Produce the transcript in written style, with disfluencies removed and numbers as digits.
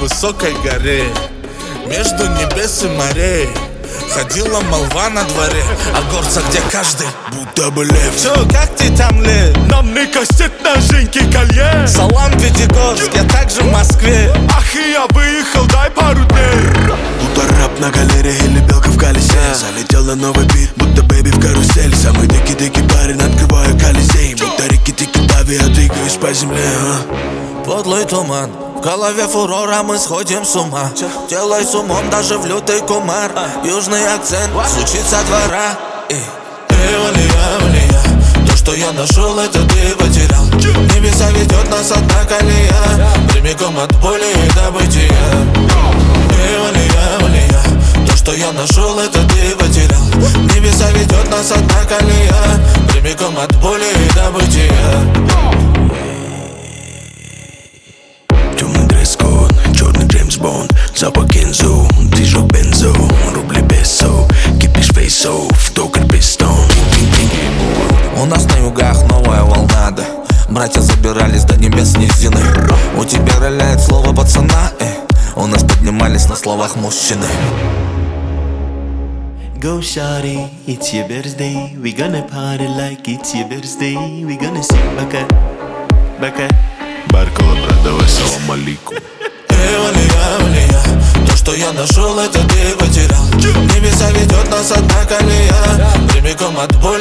высокой горе, между небес и морей. Ходила молва на дворе о горцах, где каждый будто бы лев. Чё, как ты там, лев? Нам не кастет на Женьке колье. Салам, Пятигорск, я также в Москве. Ах, и я выехал, дай пару дней. Будто раб на галерее или белка в колесе. Залетел на новый бит, будто бэби в карусель. Самый дикий парень, открываю колизей. Будто рики-тики дави, я двигаюсь по земле. Подлый туман, в голове фурора, мы сходим с ума. Делай с умом даже в лютый кумар. Южный акцент звучит со двора. Валия, то, что я нашел, это ты потерял. Небеса ведет нас одна колея, прямиком от боли и до бытия. Валия, то, что я нашел, это ты потерял. Небеса ведет нас одна колея, прямиком от боли и до бытия. Темный дресс-код, черный Джеймс Бонд, запах Кензо, движок бензо, рубли песо, кипиш фейсо, в токарь пистон. У нас на югах новая волна, да. Братья забирались до небес низины. У тебя роляет слово пацана, у нас поднимались на словах мужчины. Go shawty, it's your birthday. We gonna party like it's your birthday. We gonna sing baka, baka. Баркала, брат, давай салам алейкум. Валия, то, что я нашел, это ты потерял. Небеса ведет нас одна колея, прямиком от боли